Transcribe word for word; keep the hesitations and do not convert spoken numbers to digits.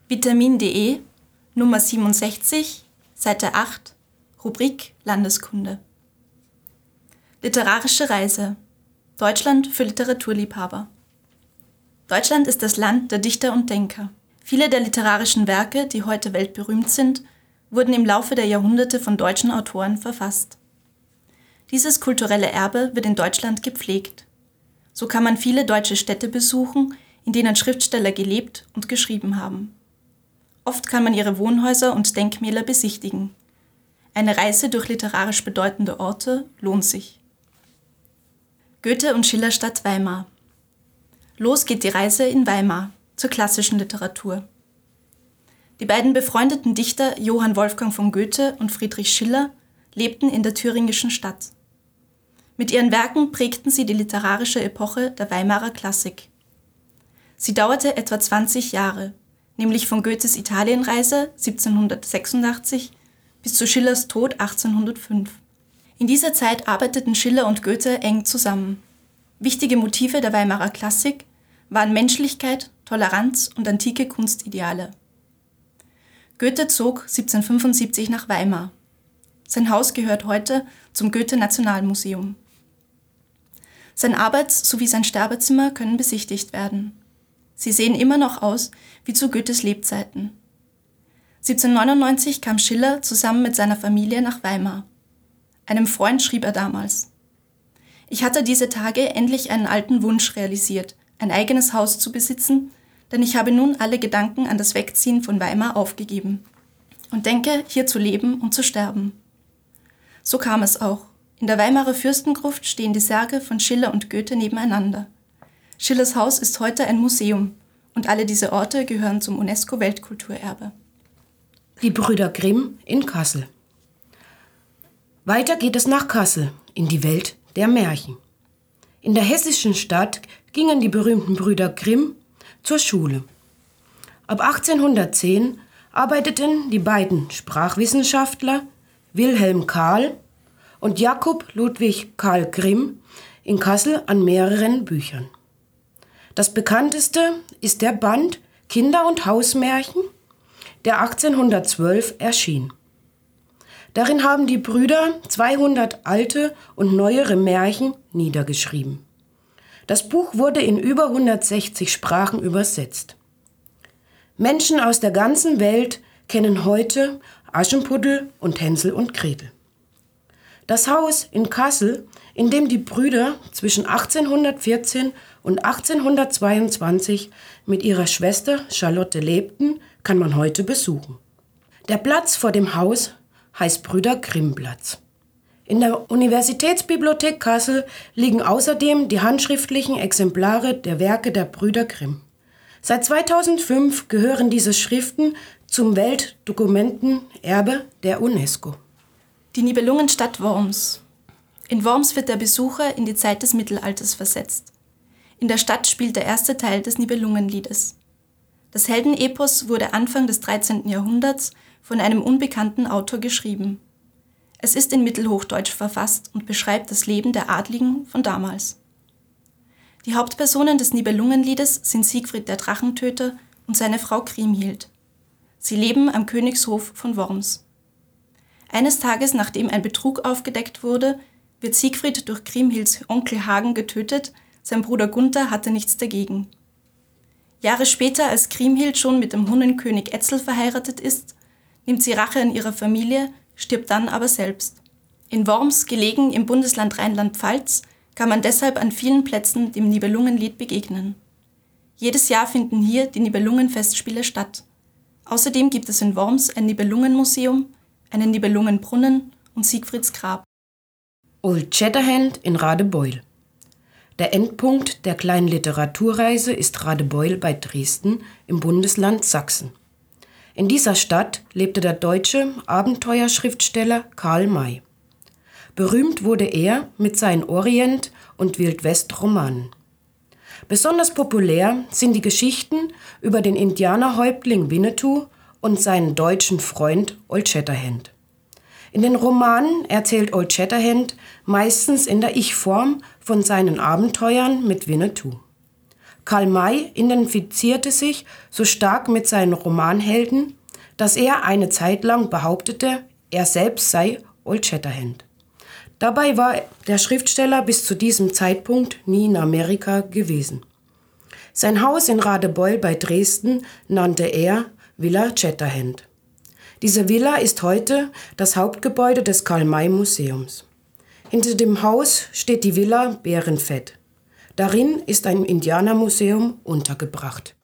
Vitamin D E, Nummer siebenundsechzig, Seite acht, Rubrik Landeskunde. Literarische Reise. Deutschland für Literaturliebhaber. Deutschland ist das Land der Dichter und Denker. Viele der literarischen Werke, die heute weltberühmt sind, wurden im Laufe der Jahrhunderte von deutschen Autoren verfasst. Dieses kulturelle Erbe wird in Deutschland gepflegt. So kann man viele deutsche Städte besuchen, in denen Schriftsteller gelebt und geschrieben haben. Oft kann man ihre Wohnhäuser und Denkmäler besichtigen. Eine Reise durch literarisch bedeutende Orte lohnt sich. Goethe und Schillerstadt Weimar. Los geht die Reise in Weimar zur klassischen Literatur. Die beiden befreundeten Dichter Johann Wolfgang von Goethe und Friedrich Schiller lebten in der thüringischen Stadt. Mit ihren Werken prägten sie die literarische Epoche der Weimarer Klassik. Sie dauerte etwa zwanzig Jahre, nämlich von Goethes Italienreise siebzehnhundertsechsundachtzig bis zu Schillers Tod achtzehnhundertfünf. In dieser Zeit arbeiteten Schiller und Goethe eng zusammen. Wichtige Motive der Weimarer Klassik waren Menschlichkeit, Toleranz und antike Kunstideale. Goethe zog siebzehnhundertfünfundsiebzig nach Weimar. Sein Haus gehört heute zum Goethe-Nationalmuseum. Sein Arbeits- sowie sein Sterbezimmer können besichtigt werden. Sie sehen immer noch aus wie zu Goethes Lebzeiten. siebzehnhundertneunundneunzig kam Schiller zusammen mit seiner Familie nach Weimar. Einem Freund schrieb er damals: Ich hatte diese Tage endlich einen alten Wunsch realisiert, ein eigenes Haus zu besitzen, denn ich habe nun alle Gedanken an das Wegziehen von Weimar aufgegeben und denke, hier zu leben und zu sterben. So kam es auch. In der Weimarer Fürstengruft stehen die Särge von Schiller und Goethe nebeneinander. Schillers Haus ist heute ein Museum und alle diese Orte gehören zum UNESCO-Weltkulturerbe. Die Brüder Grimm in Kassel. Weiter geht es nach Kassel, in die Welt der Märchen. In der hessischen Stadt gingen die berühmten Brüder Grimm zur Schule. Ab achtzehnhundertzehn arbeiteten die beiden Sprachwissenschaftler Wilhelm Kahl und Jakob Ludwig Karl Grimm in Kassel an mehreren Büchern. Das bekannteste ist der Band Kinder- und Hausmärchen, der achtzehnhundertzwölf erschien. Darin haben die Brüder zweihundert alte und neuere Märchen niedergeschrieben. Das Buch wurde in über hundertsechzig Sprachen übersetzt. Menschen aus der ganzen Welt kennen heute Aschenputtel und Hänsel und Gretel. Das Haus in Kassel, in dem die Brüder zwischen achtzehnhundertvierzehn und achtzehnhundertzweiundzwanzig mit ihrer Schwester Charlotte lebten, kann man heute besuchen. Der Platz vor dem Haus heißt Brüder Grimm-Platz. In der Universitätsbibliothek Kassel liegen außerdem die handschriftlichen Exemplare der Werke der Brüder Grimm. Seit zweitausendfünf gehören diese Schriften zum Weltdokumentenerbe der UNESCO. Die Nibelungenstadt Worms. In Worms wird der Besucher in die Zeit des Mittelalters versetzt. In der Stadt spielt der erste Teil des Nibelungenliedes. Das Heldenepos wurde Anfang des dreizehnten Jahrhunderts von einem unbekannten Autor geschrieben. Es ist in Mittelhochdeutsch verfasst und beschreibt das Leben der Adligen von damals. Die Hauptpersonen des Nibelungenliedes sind Siegfried der Drachentöter und seine Frau Kriemhild. Sie leben am Königshof von Worms. Eines Tages, nachdem ein Betrug aufgedeckt wurde, wird Siegfried durch Kriemhilds Onkel Hagen getötet, sein Bruder Gunther hatte nichts dagegen. Jahre später, als Kriemhild schon mit dem Hunnenkönig Etzel verheiratet ist, nimmt sie Rache an ihrer Familie, stirbt dann aber selbst. In Worms, gelegen im Bundesland Rheinland-Pfalz, kann man deshalb an vielen Plätzen dem Nibelungenlied begegnen. Jedes Jahr finden hier die Nibelungenfestspiele statt. Außerdem gibt es in Worms ein Nibelungenmuseum, einen Nibelungenbrunnen und Siegfrieds Grab. Old Shatterhand in Radebeul. Der Endpunkt der kleinen Literaturreise ist Radebeul bei Dresden im Bundesland Sachsen. In dieser Stadt lebte der deutsche Abenteuerschriftsteller Karl May. Berühmt wurde er mit seinen Orient- und Wildwest-Romanen. Besonders populär sind die Geschichten über den Indianerhäuptling Winnetou und seinen deutschen Freund Old Shatterhand. In den Romanen erzählt Old Shatterhand meistens in der Ich-Form von seinen Abenteuern mit Winnetou. Karl May identifizierte sich so stark mit seinen Romanhelden, dass er eine Zeit lang behauptete, er selbst sei Old Shatterhand. Dabei war der Schriftsteller bis zu diesem Zeitpunkt nie in Amerika gewesen. Sein Haus in Radebeul bei Dresden nannte er Villa Shatterhand. Diese Villa ist heute das Hauptgebäude des Karl-May-Museums. Hinter dem Haus steht die Villa Bärenfett. Darin ist ein Indianermuseum untergebracht.